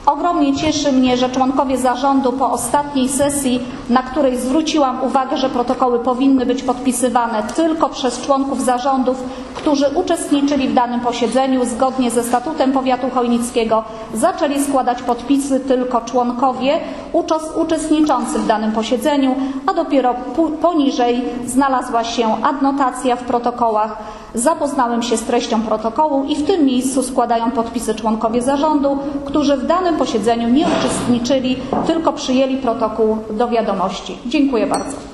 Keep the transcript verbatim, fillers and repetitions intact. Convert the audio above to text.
Ogromnie cieszy mnie, że członkowie zarządu po ostatniej sesji, na której zwróciłam uwagę, że protokoły powinny być podpisywane tylko przez członków zarządów, którzy uczestniczyli w danym posiedzeniu zgodnie ze statutem powiatu chojnickiego, zaczęli składać podpisy tylko członkowie uczestniczący w danym posiedzeniu, a dopiero poniżej znalazła się adnotacja w protokołach. Zapoznałem się z treścią protokołu i w tym miejscu składają podpisy członkowie zarządu, którzy w danym posiedzeniu nie uczestniczyli, tylko przyjęli protokół do wiadomości. Dziękuję bardzo.